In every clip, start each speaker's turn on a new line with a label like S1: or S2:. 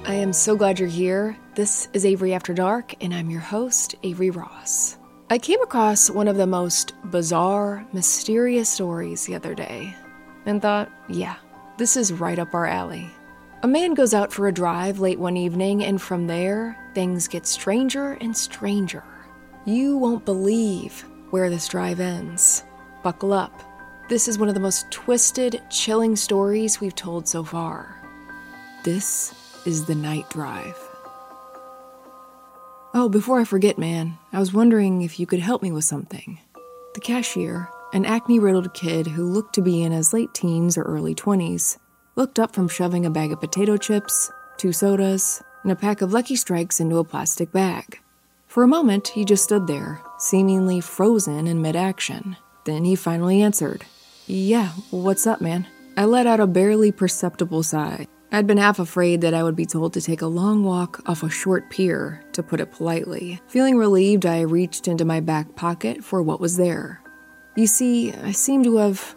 S1: I am so glad you're here. This is Avery After Dark, and I'm your host, Avery Ross. I came across one of the most bizarre, mysterious stories the other day, and thought, yeah, this is right up our alley. A man goes out for a drive late one evening, and from there, things get stranger and stranger. You won't believe where this drive ends. Buckle up. This is one of the most twisted, chilling stories we've told so far. This is the night drive. Oh, before I forget, man, I was wondering if you could help me with something. The cashier, an acne-riddled kid who looked to be in his late teens or early 20s, looked up from shoving a bag of potato chips, 2 sodas, and a pack of Lucky Strikes into a plastic bag. For a moment, he just stood there, seemingly frozen in mid-action. Then he finally answered, "Yeah, what's up, man?" I let out a barely perceptible sigh. I'd been half afraid that I would be told to take a long walk off a short pier, to put it politely. Feeling relieved, I reached into my back pocket for what was there. You see, I seem to have,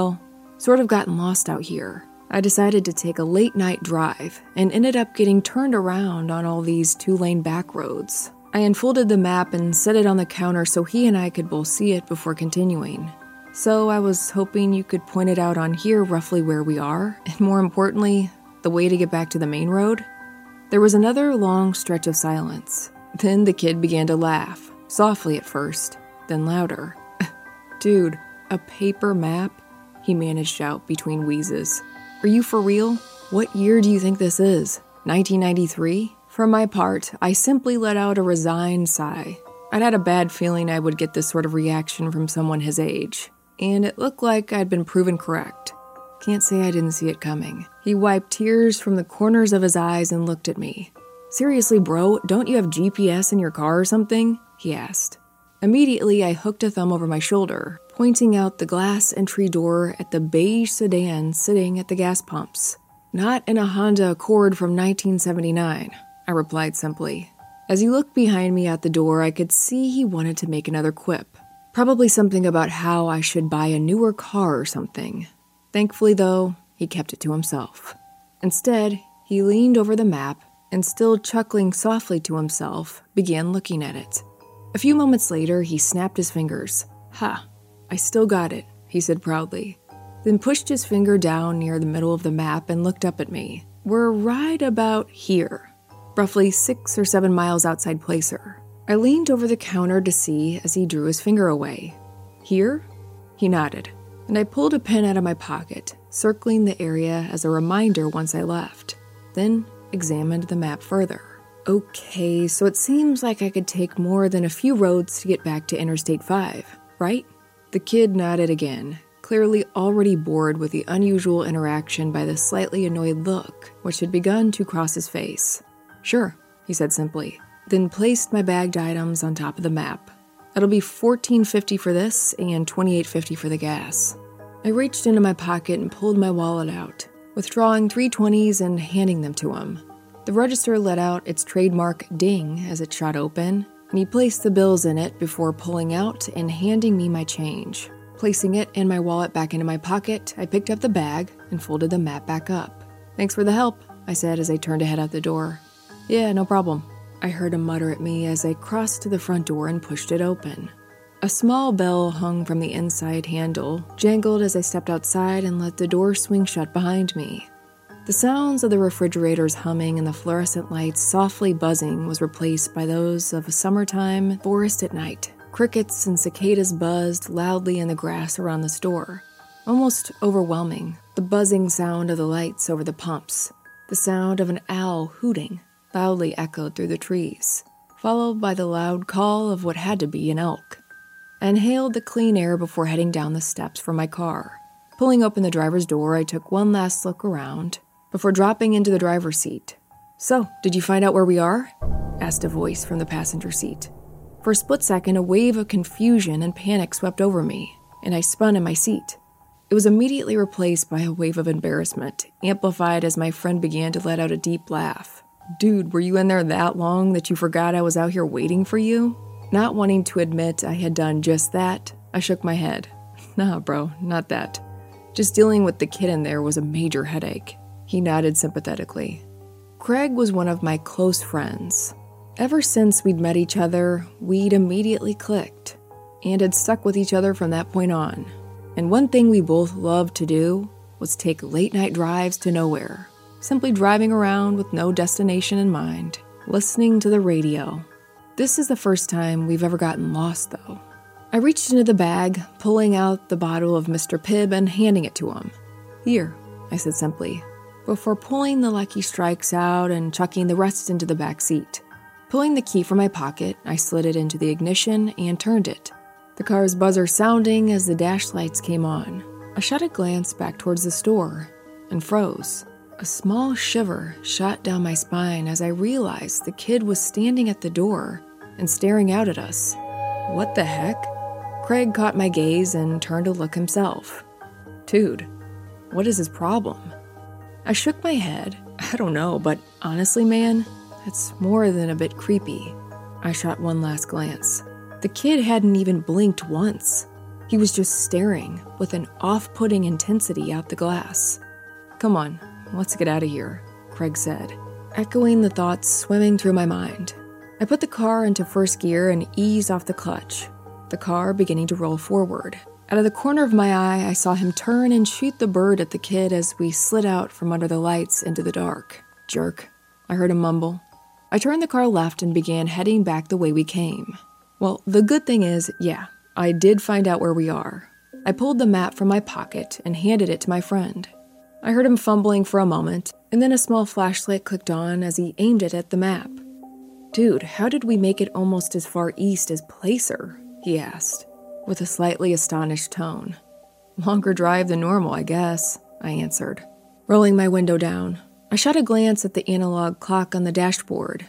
S1: sort of gotten lost out here. I decided to take a late-night drive and ended up getting turned around on all these 2-lane back roads. I unfolded the map and set it on the counter so he and I could both see it before continuing. So I was hoping you could point it out on here roughly where we are, and more importantly, the way to get back to the main road. There was another long stretch of silence. Then the kid began to laugh, softly at first, then louder. "Dude, a paper map?" he managed out between wheezes. "Are you for real? What year do you think this is? 1993? For my part, I simply let out a resigned sigh. I'd had a bad feeling I would get this sort of reaction from someone his age, and it looked like I'd been proven correct. Can't say I didn't see it coming. He wiped tears from the corners of his eyes and looked at me. "Seriously, bro, don't you have GPS in your car or something?" he asked. Immediately, I hooked a thumb over my shoulder, pointing out the glass entry door at the beige sedan sitting at the gas pumps. "Not in a Honda Accord from 1979, I replied simply. As he looked behind me at the door, I could see he wanted to make another quip. Probably something about how I should buy a newer car or something. Thankfully, though, he kept it to himself. Instead, he leaned over the map and, still chuckling softly to himself, began looking at it. A few moments later, he snapped his fingers. "Ha, I still got it," he said proudly, then pushed his finger down near the middle of the map and looked up at me. "We're right about here, roughly 6 or 7 miles outside Placer." I leaned over the counter to see as he drew his finger away. "Here?" He nodded, and I pulled a pen out of my pocket, circling the area as a reminder once I left, then examined the map further. "Okay, so it seems like I could take more than a few roads to get back to Interstate 5, right?" The kid nodded again, clearly already bored with the unusual interaction by the slightly annoyed look which had begun to cross his face. "Sure," he said simply, then placed my bagged items on top of the map. "It'll be $14.50 for this and $28.50 for the gas." I reached into my pocket and pulled my wallet out, withdrawing 3 20s and handing them to him. The register let out its trademark ding as it shot open, and he placed the bills in it before pulling out and handing me my change. Placing it and my wallet back into my pocket, I picked up the bag and folded the map back up. "Thanks for the help," I said as I turned to head out the door. "Yeah, no problem," I heard him mutter at me as I crossed to the front door and pushed it open. A small bell hung from the inside handle, jangled as I stepped outside and let the door swing shut behind me. The sounds of the refrigerator's humming and the fluorescent lights softly buzzing was replaced by those of a summertime forest at night. Crickets and cicadas buzzed loudly in the grass around the store, almost overwhelming. The buzzing sound of the lights over the pumps, the sound of an owl hooting, loudly echoed through the trees, followed by the loud call of what had to be an elk. I inhaled the clean air before heading down the steps from my car. Pulling open the driver's door, I took one last look around before dropping into the driver's seat. "So, did you find out where we are?" asked a voice from the passenger seat. For a split second, a wave of confusion and panic swept over me, and I spun in my seat. It was immediately replaced by a wave of embarrassment, amplified as my friend began to let out a deep laugh. "Dude, were you in there that long that you forgot I was out here waiting for you?" Not wanting to admit I had done just that, I shook my head. "Nah, bro, not that. Just dealing with the kid in there was a major headache." He nodded sympathetically. Craig was one of my close friends. Ever since we'd met each other, we'd immediately clicked, and had stuck with each other from that point on. And one thing we both loved to do was take late-night drives to nowhere, simply driving around with no destination in mind, listening to the radio. This is the first time we've ever gotten lost, though. I reached into the bag, pulling out the bottle of Mr. Pibb and handing it to him. "Here," I said simply, before pulling the Lucky Strikes out and chucking the rest into the back seat. Pulling the key from my pocket, I slid it into the ignition and turned it, the car's buzzer sounding as the dash lights came on. I shot a glance back towards the store and froze. A small shiver shot down my spine as I realized the kid was standing at the door and staring out at us. What the heck? Craig caught my gaze and turned to look himself. Dude, what is his problem? I shook my head. I don't know, but honestly, man, it's more than a bit creepy. I shot one last glance. The kid hadn't even blinked once. He was just staring with an off-putting intensity out the glass. "Come on, let's get out of here," Craig said, echoing the thoughts swimming through my mind. I put the car into first gear and eased off the clutch, the car beginning to roll forward. Out of the corner of my eye, I saw him turn and shoot the bird at the kid as we slid out from under the lights into the dark. "Jerk," I heard him mumble. I turned the car left and began heading back the way we came. Well, the good thing is, yeah, I did find out where we are. I pulled the map from my pocket and handed it to my friend. I heard him fumbling for a moment, and then a small flashlight clicked on as he aimed it at the map. "Dude, how did we make it almost as far east as Placer?" he asked, with a slightly astonished tone. "Longer drive than normal, I guess," I answered. Rolling my window down, I shot a glance at the analog clock on the dashboard.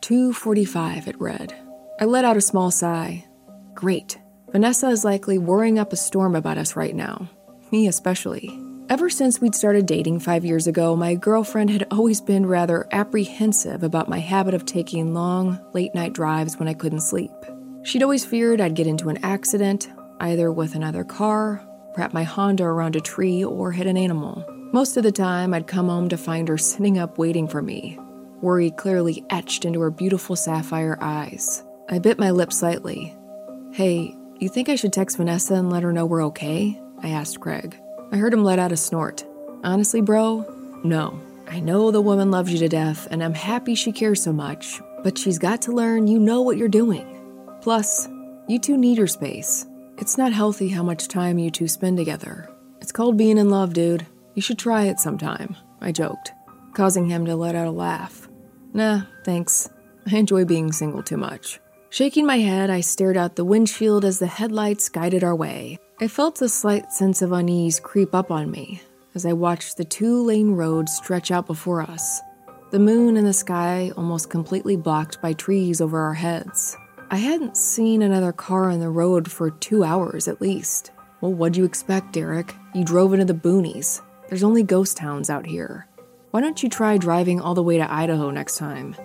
S1: 2:45, it read. I let out a small sigh. Great. Vanessa is likely worrying up a storm about us right now. Me especially. Ever since we'd started dating 5 years ago, my girlfriend had always been rather apprehensive about my habit of taking long, late-night drives when I couldn't sleep. She'd always feared I'd get into an accident, either with another car, wrap my Honda around a tree, or hit an animal. Most of the time, I'd come home to find her sitting up waiting for me, worry clearly etched into her beautiful sapphire eyes. I bit my lip slightly. "Hey, you think I should text Vanessa and let her know we're okay?" I asked Craig. I heard him let out a snort. "Honestly, bro, no. I know the woman loves you to death, and I'm happy she cares so much, but she's got to learn you know what you're doing. Plus, you two need your space. It's not healthy how much time you two spend together. It's called being in love, dude. You should try it sometime," I joked, causing him to let out a laugh. "Nah, thanks. I enjoy being single too much." Shaking my head, I stared out the windshield as the headlights guided our way. I felt a slight sense of unease creep up on me as I watched the 2-lane road stretch out before us, the moon and the sky almost completely blocked by trees over our heads. I hadn't seen another car on the road for 2 hours at least. Well, what'd you expect, Derek? You drove into the boonies. There's only ghost towns out here. Why don't you try driving all the way to Idaho next time?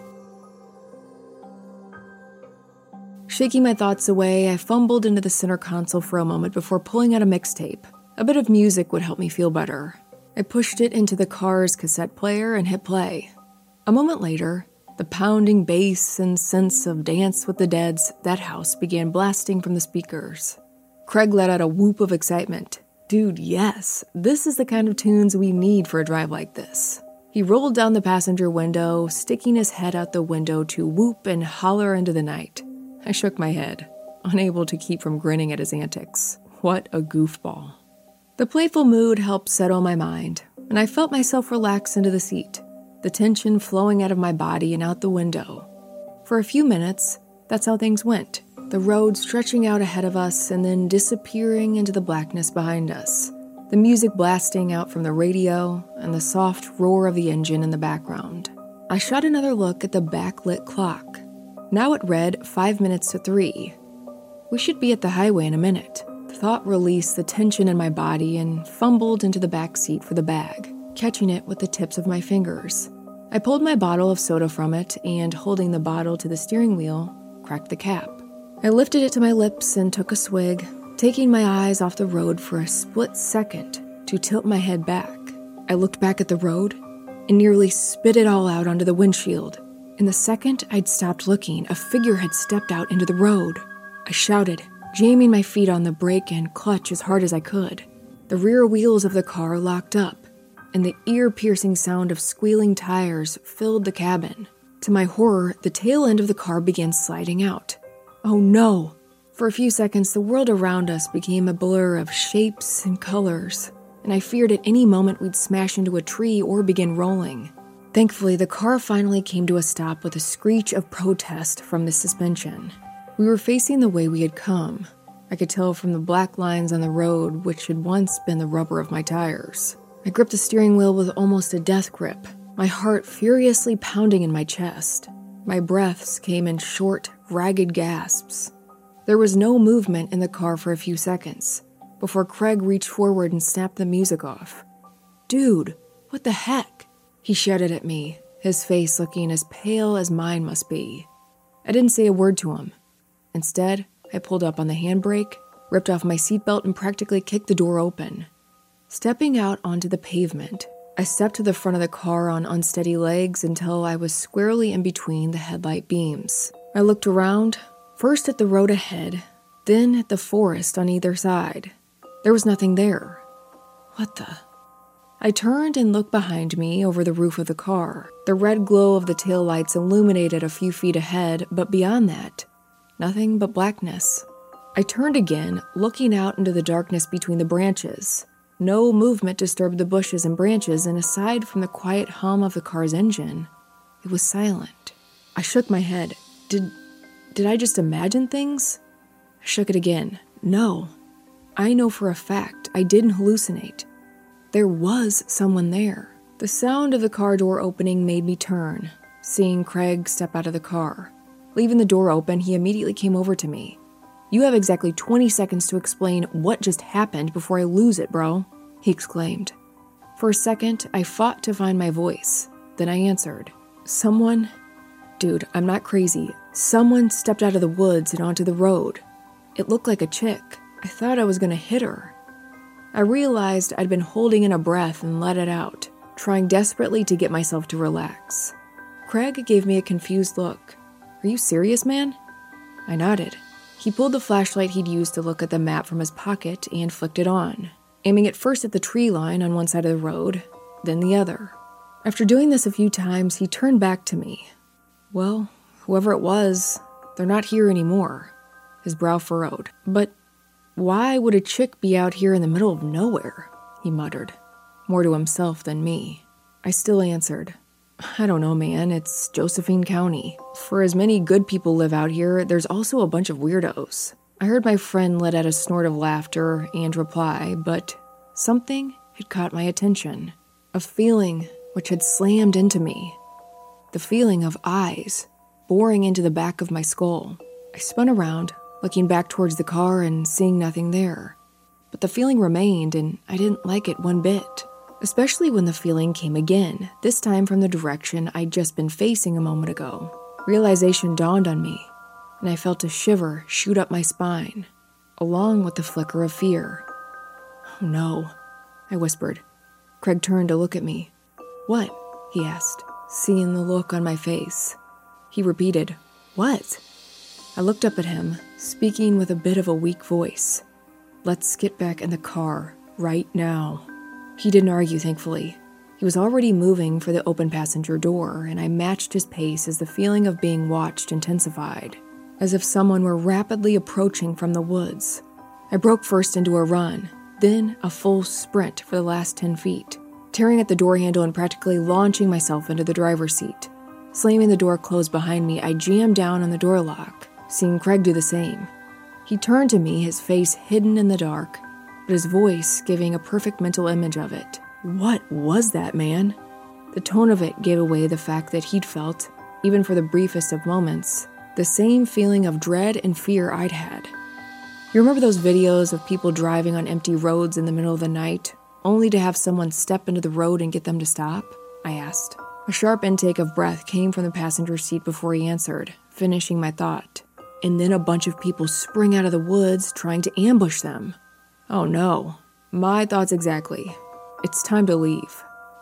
S1: Shaking my thoughts away, I fumbled into the center console for a moment before pulling out a mixtape. A bit of music would help me feel better. I pushed it into the car's cassette player and hit play. A moment later, the pounding bass and sense of Dance with the Dead's That House began blasting from the speakers. Craig let out a whoop of excitement. Dude, yes, this is the kind of tunes we need for a drive like this. He rolled down the passenger window, sticking his head out the window to whoop and holler into the night. I shook my head, unable to keep from grinning at his antics. What a goofball. The playful mood helped settle my mind, and I felt myself relax into the seat, the tension flowing out of my body and out the window. For a few minutes, that's how things went, the road stretching out ahead of us and then disappearing into the blackness behind us, the music blasting out from the radio and the soft roar of the engine in the background. I shot another look at the backlit clock. Now it read 5 minutes to 3. We should be at the highway in a minute. The thought released the tension in my body and fumbled into the back seat for the bag, catching it with the tips of my fingers. I pulled my bottle of soda from it and, holding the bottle to the steering wheel, cracked the cap. I lifted it to my lips and took a swig, taking my eyes off the road for a split second to tilt my head back. I looked back at the road, and nearly spit it all out onto the windshield. In the second I'd stopped looking, a figure had stepped out into the road. I shouted, jamming my feet on the brake and clutch as hard as I could. The rear wheels of the car locked up, and the ear-piercing sound of squealing tires filled the cabin. To my horror, the tail end of the car began sliding out. Oh no! For a few seconds, the world around us became a blur of shapes and colors, and I feared at any moment we'd smash into a tree or begin rolling. Thankfully, the car finally came to a stop with a screech of protest from the suspension. We were facing the way we had come. I could tell from the black lines on the road, which had once been the rubber of my tires. I gripped the steering wheel with almost a death grip, my heart furiously pounding in my chest. My breaths came in short, ragged gasps. There was no movement in the car for a few seconds, before Craig reached forward and snapped the music off. "Dude, what the heck?" he shouted at me, his face looking as pale as mine must be. I didn't say a word to him. Instead, I pulled up on the handbrake, ripped off my seatbelt, and practically kicked the door open. Stepping out onto the pavement, I stepped to the front of the car on unsteady legs until I was squarely in between the headlight beams. I looked around, first at the road ahead, then at the forest on either side. There was nothing there. What the? I turned and looked behind me over the roof of the car. The red glow of the taillights illuminated a few feet ahead, but beyond that, nothing but blackness. I turned again, looking out into the darkness between the branches. No movement disturbed the bushes and branches, and aside from the quiet hum of the car's engine, it was silent. I shook my head. Did I just imagine things? I shook it again. No. I know for a fact I didn't hallucinate. There was someone there. The sound of the car door opening made me turn, seeing Craig step out of the car. Leaving the door open, he immediately came over to me. "You have exactly 20 seconds to explain what just happened before I lose it, bro," he exclaimed. For a second, I fought to find my voice. Then I answered. Dude, I'm not crazy. Someone stepped out of the woods and onto the road. It looked like a chick. I thought I was going to hit her. I realized I'd been holding in a breath and let it out, trying desperately to get myself to relax. Craig gave me a confused look. "Are you serious, man?" I nodded. He pulled the flashlight he'd used to look at the map from his pocket and flicked it on, aiming it first at the tree line on one side of the road, then the other. After doing this a few times, he turned back to me. "Well, whoever it was, they're not here anymore." His brow furrowed. "But why would a chick be out here in the middle of nowhere?" he muttered, more to himself than me. I still answered, "I don't know, man. It's Josephine County. For as many good people live out here, there's also a bunch of weirdos." I heard my friend let out a snort of laughter and reply, but something had caught my attention. A feeling which had slammed into me. The feeling of eyes boring into the back of my skull. I spun around, looking back towards the car and seeing nothing there. But the feeling remained, and I didn't like it one bit. Especially when the feeling came again, this time from the direction I'd just been facing a moment ago. Realization dawned on me, and I felt a shiver shoot up my spine, along with the flicker of fear. "Oh no," I whispered. Craig turned to look at me. "What?" he asked, seeing the look on my face. He repeated, "What?" I looked up at him, speaking with a bit of a weak voice. "Let's get back in the car, right now." He didn't argue, thankfully. He was already moving for the open passenger door, and I matched his pace as the feeling of being watched intensified, as if someone were rapidly approaching from the woods. I broke first into a run, then a full sprint for the last 10 feet, tearing at the door handle and practically launching myself into the driver's seat. Slamming the door closed behind me, I jammed down on the door lock, seeing Craig do the same. He turned to me, his face hidden in the dark, but his voice giving a perfect mental image of it. "What was that, man?" The tone of it gave away the fact that he'd felt, even for the briefest of moments, the same feeling of dread and fear I'd had. You remember those videos of people driving on empty roads in the middle of the night, only to have someone step into the road and get them to stop? I asked. A sharp intake of breath came from the passenger seat before he answered, finishing my thought. "And then a bunch of people spring out of the woods trying to ambush them." "Oh no." My thoughts exactly. "It's time to leave."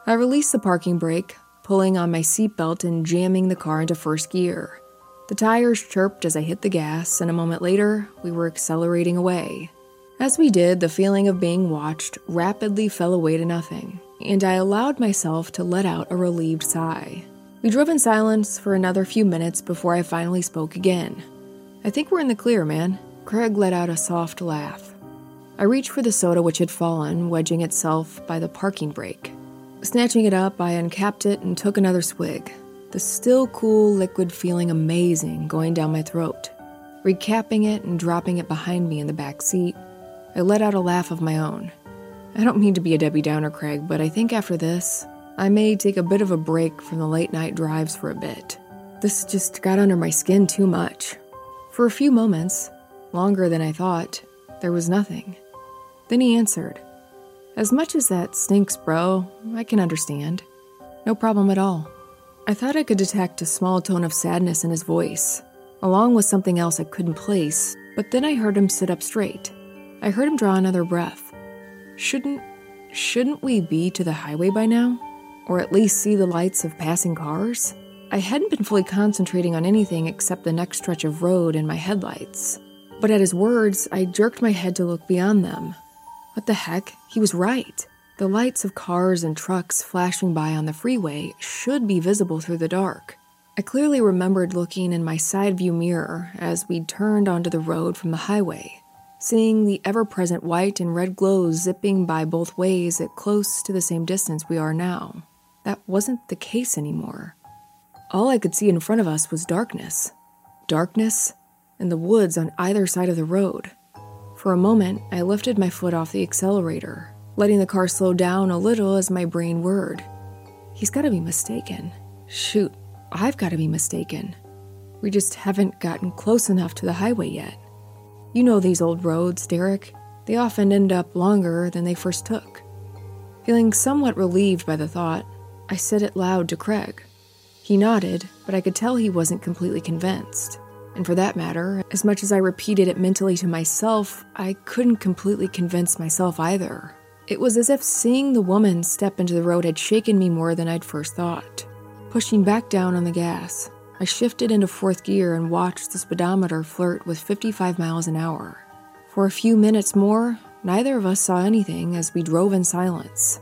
S1: I released the parking brake, pulling on my seatbelt and jamming the car into first gear. The tires chirped as I hit the gas, and a moment later, we were accelerating away. As we did, the feeling of being watched rapidly fell away to nothing, and I allowed myself to let out a relieved sigh. We drove in silence for another few minutes before I finally spoke again. "I think we're in the clear, man." Craig let out a soft laugh. I reached for the soda which had fallen, wedging itself by the parking brake. Snatching it up, I uncapped it and took another swig, the still cool liquid feeling amazing going down my throat. Recapping it and dropping it behind me in the back seat, I let out a laugh of my own. I don't mean to be a Debbie Downer, Craig, but I think after this, I may take a bit of a break from the late-night drives for a bit. This just got under my skin too much. For a few moments, longer than I thought, there was nothing. Then he answered, "As much as that stinks, bro, I can understand. No problem at all." I thought I could detect a small tone of sadness in his voice, along with something else I couldn't place, but then I heard him sit up straight. I heard him draw another breath. Shouldn't we be to the highway by now? Or at least see the lights of passing cars? I hadn't been fully concentrating on anything except the next stretch of road and my headlights. But at his words, I jerked my head to look beyond them. What the heck? He was right. The lights of cars and trucks flashing by on the freeway should be visible through the dark. I clearly remembered looking in my side view mirror as we turned onto the road from the highway, seeing the ever-present white and red glows zipping by both ways at close to the same distance we are now. That wasn't the case anymore. All I could see in front of us was darkness. Darkness and the woods on either side of the road. For a moment, I lifted my foot off the accelerator, letting the car slow down a little as my brain whirred. He's got to be mistaken. Shoot, I've got to be mistaken. We just haven't gotten close enough to the highway yet. You know these old roads, Derek. They often end up longer than they first took. Feeling somewhat relieved by the thought, I said it loud to Craig. He nodded, but I could tell he wasn't completely convinced. And for that matter, as much as I repeated it mentally to myself, I couldn't completely convince myself either. It was as if seeing the woman step into the road had shaken me more than I'd first thought. Pushing back down on the gas, I shifted into fourth gear and watched the speedometer flirt with 55 miles an hour. For a few minutes more, neither of us saw anything as we drove in silence.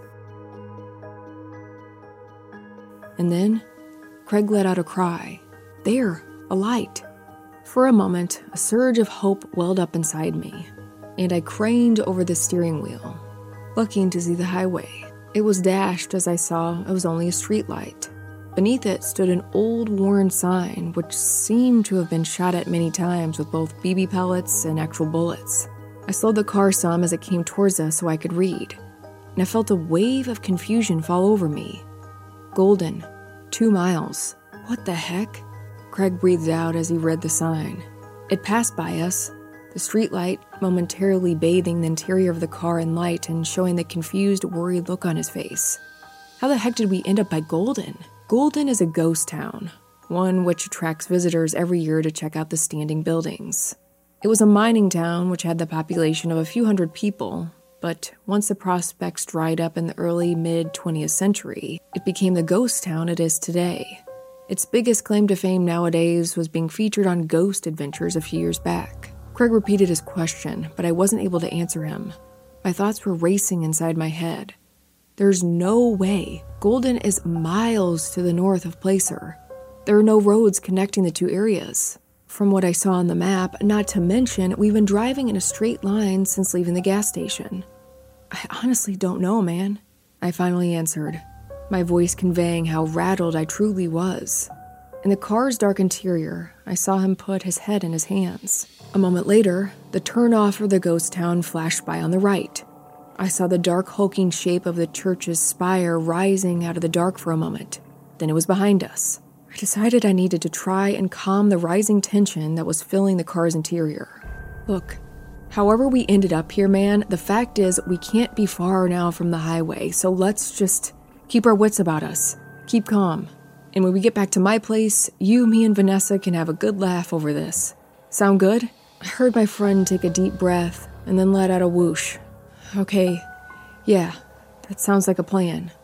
S1: And then, Craig let out a cry. There, a light. For a moment, a surge of hope welled up inside me, and I craned over the steering wheel, looking to see the highway. It was dashed as I saw it was only a street light. Beneath it stood an old worn sign which seemed to have been shot at many times with both BB pellets and actual bullets. I slowed the car some as it came towards us so I could read, and I felt a wave of confusion fall over me. Golden, 2 miles. What the heck? Craig breathed out as he read the sign. It passed by us, the streetlight momentarily bathing the interior of the car in light and showing the confused, worried look on his face. How the heck did we end up by Golden? Golden is a ghost town, one which attracts visitors every year to check out the standing buildings. It was a mining town which had the population of a few hundred people, but once the prospects dried up in the early mid-20th century, it became the ghost town it is today. Its biggest claim to fame nowadays was being featured on Ghost Adventures a few years back. Craig repeated his question, but I wasn't able to answer him. My thoughts were racing inside my head. There's no way. Golden is miles to the north of Placer. There are no roads connecting the two areas. From what I saw on the map, not to mention, we've been driving in a straight line since leaving the gas station. I honestly don't know, man. I finally answered, my voice conveying how rattled I truly was. In the car's dark interior, I saw him put his head in his hands. A moment later, the turnoff for the ghost town flashed by on the right. I saw the dark hulking shape of the church's spire rising out of the dark for a moment. Then it was behind us. I decided I needed to try and calm the rising tension that was filling the car's interior. Look, however we ended up here, man, the fact is we can't be far now from the highway, so let's just keep our wits about us. Keep calm. And when we get back to my place, you, me, and Vanessa can have a good laugh over this. Sound good? I heard my friend take a deep breath and then let out a whoosh. Okay, yeah, that sounds like a plan.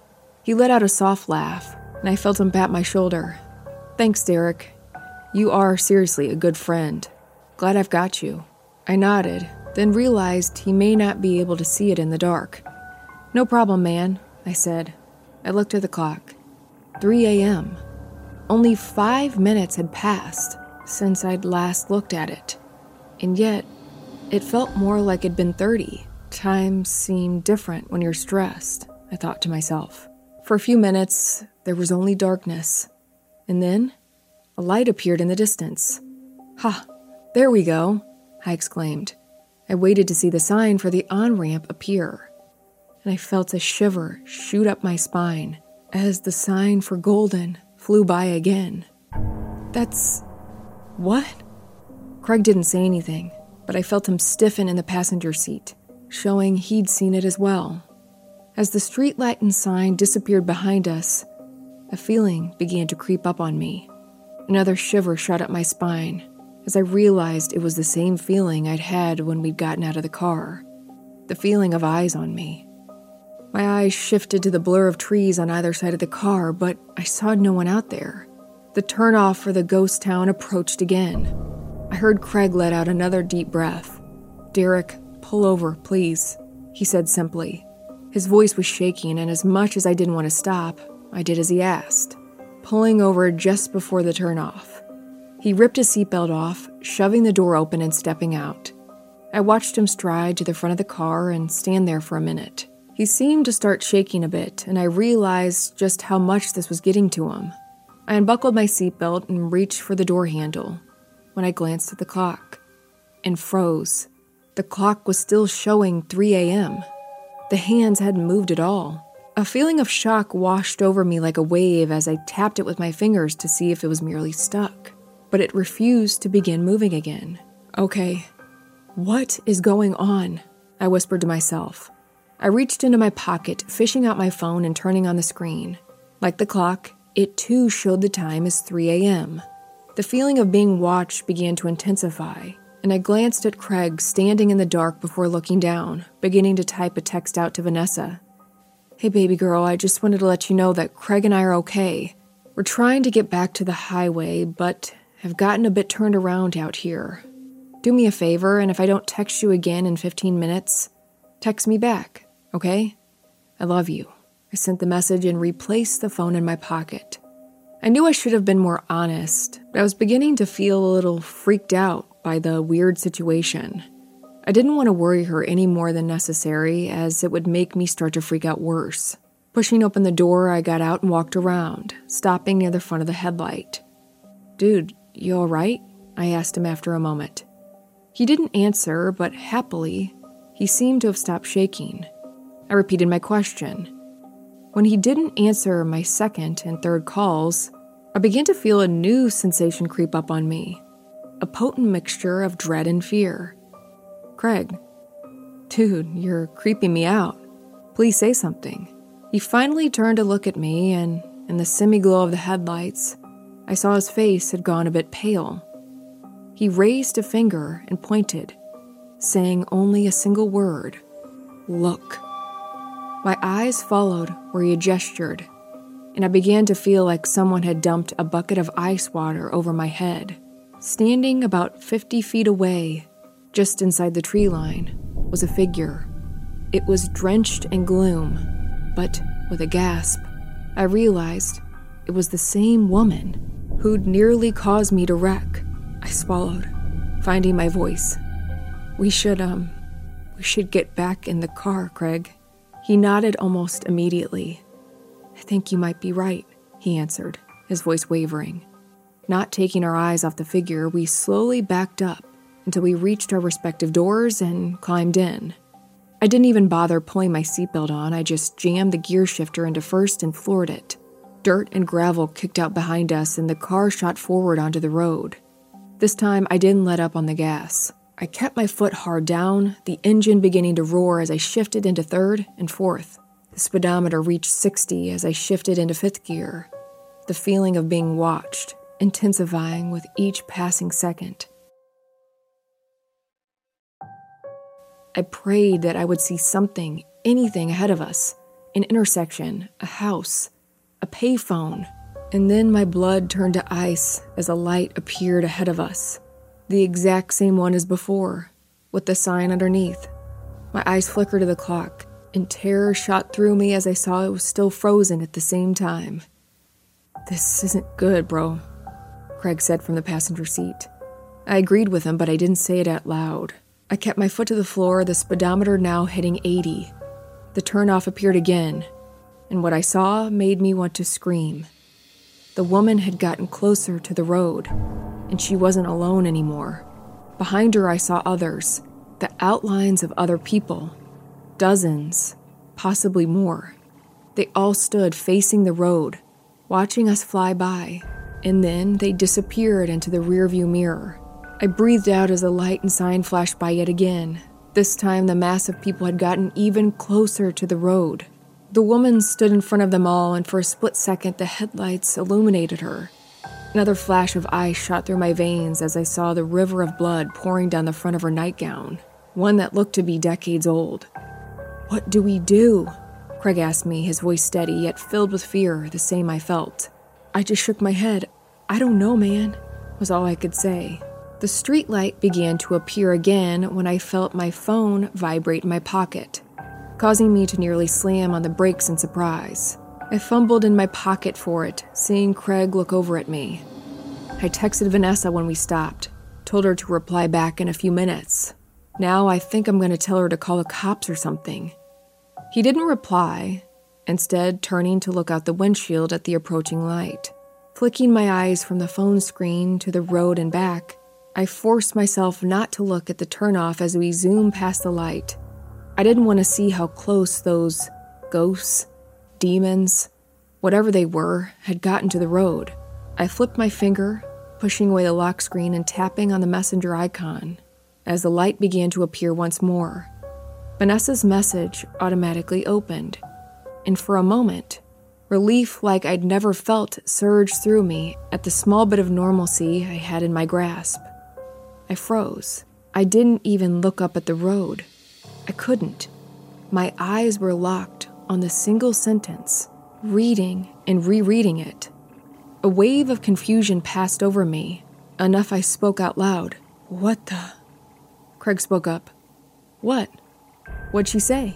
S1: He let out a soft laugh, and I felt him pat my shoulder. "Thanks, Derek. You are seriously a good friend. Glad I've got you." I nodded, then realized he may not be able to see it in the dark. "No problem, man," I said. I looked at the clock. 3 a.m. Only 5 minutes had passed since I'd last looked at it. And yet, it felt more like it'd been 30. Time seemed different when you're stressed, I thought to myself. For a few minutes, there was only darkness. And then, a light appeared in the distance. "Ha, there we go," I exclaimed. I waited to see the sign for the on-ramp appear, and I felt a shiver shoot up my spine as the sign for Golden flew by again. "That's... what?" Craig didn't say anything, but I felt him stiffen in the passenger seat, showing he'd seen it as well. As the streetlight and sign disappeared behind us, a feeling began to creep up on me. Another shiver shot up my spine as I realized it was the same feeling I'd had when we'd gotten out of the car. The feeling of eyes on me. My eyes shifted to the blur of trees on either side of the car, but I saw no one out there. The turnoff for the ghost town approached again. I heard Craig let out another deep breath. "Derek, pull over, please," he said simply. His voice was shaking, and as much as I didn't want to stop, I did as he asked, pulling over just before the turnoff. He ripped his seatbelt off, shoving the door open and stepping out. I watched him stride to the front of the car and stand there for a minute. He seemed to start shaking a bit, and I realized just how much this was getting to him. I unbuckled my seatbelt and reached for the door handle when I glanced at the clock and froze. The clock was still showing 3 a.m. The hands hadn't moved at all. A feeling of shock washed over me like a wave as I tapped it with my fingers to see if it was merely stuck. But it refused to begin moving again. "Okay, what is going on?" I whispered to myself. I reached into my pocket, fishing out my phone and turning on the screen. Like the clock, it too showed the time as 3 a.m. The feeling of being watched began to intensify, and I glanced at Craig standing in the dark before looking down, beginning to type a text out to Vanessa. "Hey baby girl, I just wanted to let you know that Craig and I are okay. We're trying to get back to the highway, but have gotten a bit turned around out here. Do me a favor, and if I don't text you again in 15 minutes, text me back, okay? I love you." I sent the message and replaced the phone in my pocket. I knew I should have been more honest, but I was beginning to feel a little freaked out by the weird situation. I didn't want to worry her any more than necessary, as it would make me start to freak out worse. Pushing open the door, I got out and walked around, stopping near the front of the headlight. "Dude, you all right?" I asked him after a moment. He didn't answer, but happily, he seemed to have stopped shaking. I repeated my question. When he didn't answer my second and third calls, I began to feel a new sensation creep up on me. A potent mixture of dread and fear. "Craig, dude, you're creeping me out. Please say something." He finally turned to look at me, and in the semi-glow of the headlights, I saw his face had gone a bit pale. He raised a finger and pointed, saying only a single word, "Look." My eyes followed where he had gestured, and I began to feel like someone had dumped a bucket of ice water over my head. Standing about 50 feet away, just inside the tree line, was a figure. It was drenched in gloom, but with a gasp, I realized it was the same woman who'd nearly caused me to wreck. I swallowed, finding my voice. We should get back in the car, Craig." He nodded almost immediately. "I think you might be right," he answered, his voice wavering. Not taking our eyes off the figure, we slowly backed up until we reached our respective doors and climbed in. I didn't even bother pulling my seatbelt on. I just jammed the gear shifter into first and floored it. Dirt and gravel kicked out behind us, and the car shot forward onto the road. This time, I didn't let up on the gas. I kept my foot hard down, the engine beginning to roar as I shifted into third and fourth. The speedometer reached 60 as I shifted into fifth gear, the feeling of being watched intensifying with each passing second. I prayed that I would see something, anything ahead of us, An intersection, a house, a payphone. And then my blood turned to ice as a light appeared ahead of us. The exact same one as before, with the sign underneath. My eyes flickered to the clock, and terror shot through me as I saw it was still frozen at the same time. "This isn't good, bro," Craig said from the passenger seat. I agreed with him, but I didn't say it out loud. I kept my foot to the floor, the speedometer now hitting 80. The turnoff appeared again, and what I saw made me want to scream. The woman had gotten closer to the road, and she wasn't alone anymore. Behind her I saw others, the outlines of other people. Dozens, possibly more. They all stood facing the road, watching us fly by, and then they disappeared into the rearview mirror. I breathed out as the light and sign flashed by yet again. This time the mass of people had gotten even closer to the road. The woman stood in front of them all, and for a split second the headlights illuminated her. Another flash of ice shot through my veins as I saw the river of blood pouring down the front of her nightgown, one that looked to be decades old. "What do we do?" Craig asked me, his voice steady yet filled with fear, the same I felt. I just shook my head. "I don't know, man," was all I could say. The streetlight began to appear again when I felt my phone vibrate in my pocket, causing me to nearly slam on the brakes in surprise. I fumbled in my pocket for it, seeing Craig look over at me. I texted Vanessa when we stopped, told her to reply back in a few minutes. Now I think I'm going to tell her to call the cops or something. He didn't reply, instead turning to look out the windshield at the approaching light. Flicking my eyes from the phone screen to the road and back, I forced myself not to look at the turnoff as we zoomed past the light. I didn't want to see how close those ghosts, demons, whatever they were, had gotten to the road. I flipped my finger, pushing away the lock screen and tapping on the messenger icon as the light began to appear once more. Vanessa's message automatically opened, and for a moment, relief like I'd never felt surged through me at the small bit of normalcy I had in my grasp. I froze. I didn't even look up at the road. I couldn't. My eyes were locked on the single sentence, reading and rereading it. A wave of confusion passed over me, enough I spoke out loud. "What the?" Craig spoke up. "What? What'd she say?"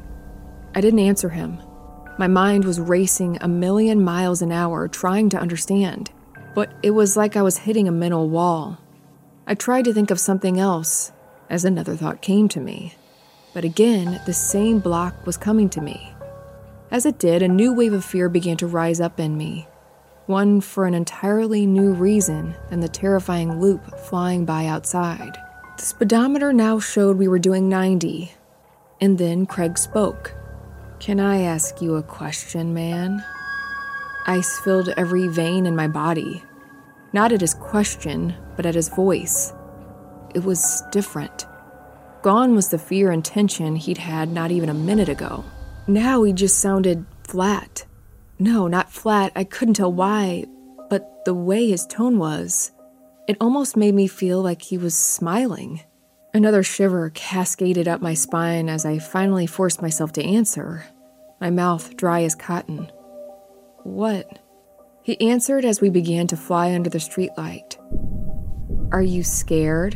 S1: I didn't answer him. My mind was racing a million miles an hour trying to understand, but it was like I was hitting a mental wall. I tried to think of something else as another thought came to me, but again, the same block was coming to me. As it did, a new wave of fear began to rise up in me, one for an entirely new reason than the terrifying loop flying by outside. The speedometer now showed we were doing 90, and then Craig spoke. "Can I ask you a question, man?" Ice filled every vein in my body. Not at his question, but at his voice. It was different. Gone was the fear and tension he'd had not even a minute ago. Now he just sounded flat. No, not flat, I couldn't tell why, but the way his tone was, it almost made me feel like he was smiling. Another shiver cascaded up my spine as I finally forced myself to answer, my mouth dry as cotton. "What?" He answered as we began to fly under the streetlight. "Are you scared?"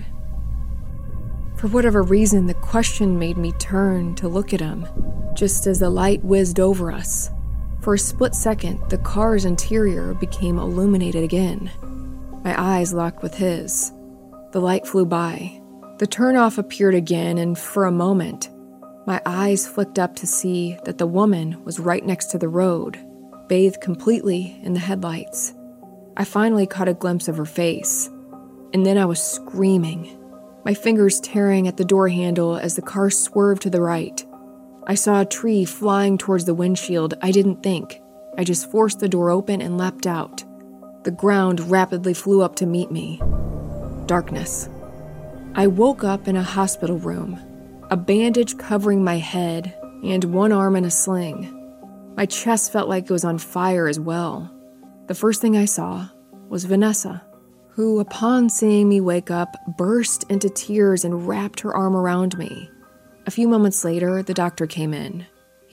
S1: For whatever reason, the question made me turn to look at him, just as the light whizzed over us. For a split second, the car's interior became illuminated again. My eyes locked with his. The light flew by. The turnoff appeared again, and for a moment, my eyes flicked up to see that the woman was right next to the road, bathed completely in the headlights. I finally caught a glimpse of her face, and then I was screaming, my fingers tearing at the door handle as the car swerved to the right. I saw a tree flying towards the windshield. I didn't think. I just forced the door open and leapt out. The ground rapidly flew up to meet me. Darkness. I woke up in a hospital room, a bandage covering my head and one arm in a sling. My chest felt like it was on fire as well. The first thing I saw was Vanessa, who, upon seeing me wake up, burst into tears and wrapped her arm around me. A few moments later, the doctor came in. He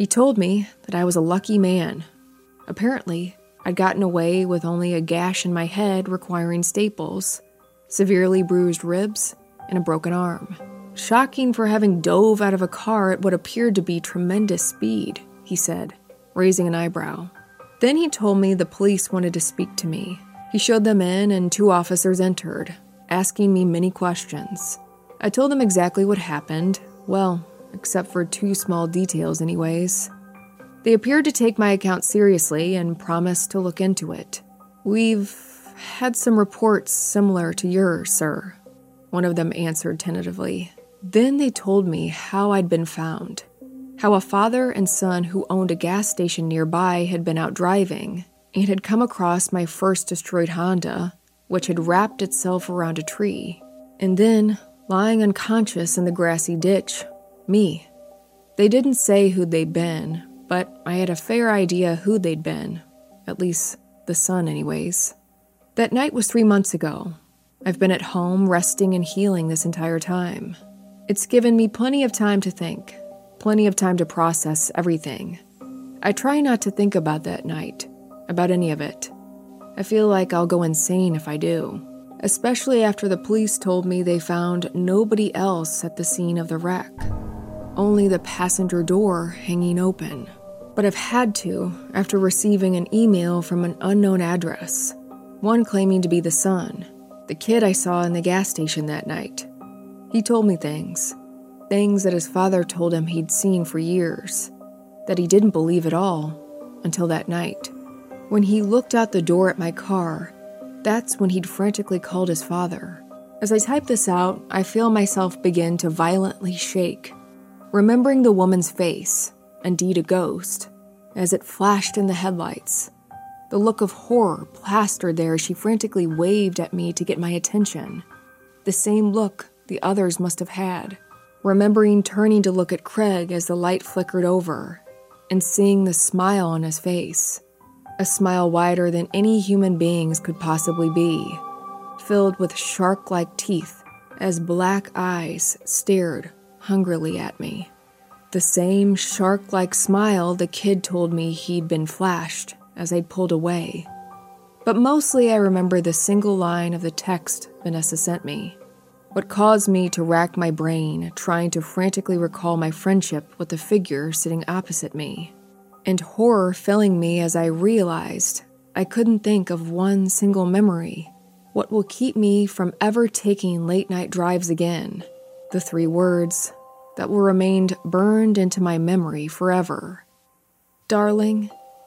S1: He told me that I was a lucky man. Apparently, I'd gotten away with only a gash in my head requiring staples, severely bruised ribs, and a broken arm. Shocking for having dove out of a car at what appeared to be tremendous speed, he said, raising an eyebrow. Then he told me the police wanted to speak to me. He showed them in and 2 officers entered, asking me many questions. I told them exactly what happened, well, except for 2 small details anyways. They appeared to take my account seriously and promised to look into it. "We've had some reports similar to yours, sir," one of them answered tentatively. Then they told me how I'd been found, how a father and son who owned a gas station nearby had been out driving and had come across my first destroyed Honda, which had wrapped itself around a tree, and then, lying unconscious in the grassy ditch, me. They didn't say who they'd been, but I had a fair idea who they'd been, at least the son anyways. That night was 3 months ago. I've been at home resting and healing this entire time. It's given me plenty of time to think, plenty of time to process everything. I try not to think about that night, about any of it. I feel like I'll go insane if I do, especially after the police told me they found nobody else at the scene of the wreck, only the passenger door hanging open. But I've had to after receiving an email from an unknown address, one claiming to be the son, the kid I saw in the gas station that night. He told me things that his father told him he'd seen for years, that he didn't believe at all until that night. When he looked out the door at my car, that's when he'd frantically called his father. As I type this out, I feel myself begin to violently shake, remembering the woman's face, indeed a ghost, as it flashed in the headlights. The look of horror plastered there as she frantically waved at me to get my attention. The same look the others must have had. Remembering turning to look at Craig as the light flickered over, and seeing the smile on his face. A smile wider than any human being's could possibly be, filled with shark-like teeth as black eyes stared hungrily at me. The same shark-like smile the kid told me he'd been flashed as I'd pulled away. But mostly I remember the single line of the text Vanessa sent me, what caused me to rack my brain trying to frantically recall my friendship with the figure sitting opposite me, and horror filling me as I realized I couldn't think of one single memory. What will keep me from ever taking late-night drives again? The 3 words that will remain burned into my memory forever. Darling,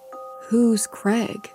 S1: who's Craig?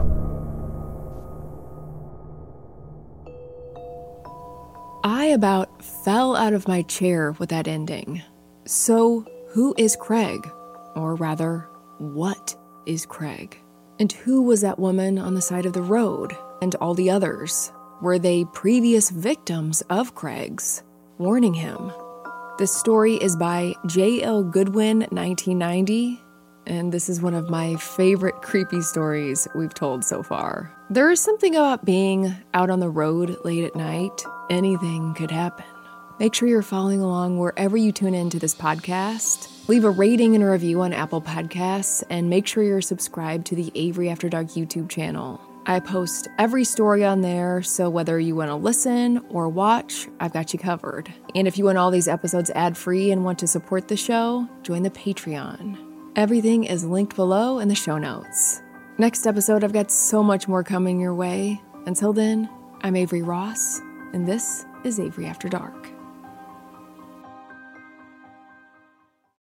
S1: I about fell out of my chair with that ending. So, who is Craig? Or rather, what is Craig? And who was that woman on the side of the road? And all the others? Were they previous victims of Craig's, warning him? This story is by J.L. Goodwin, 1990, and this is one of my favorite creepy stories we've told so far. There is something about being out on the road late at night. Anything could happen. Make sure you're following along wherever you tune into this podcast. Leave a rating and a review on Apple Podcasts, and make sure you're subscribed to the Avery After Dark YouTube channel. I post every story on there, so whether you want to listen or watch, I've got you covered. And if you want all these episodes ad-free and want to support the show, join the Patreon. Everything is linked below in the show notes. Next episode, I've got so much more coming your way. Until then, I'm Avery Ross, and this is Avery After Dark.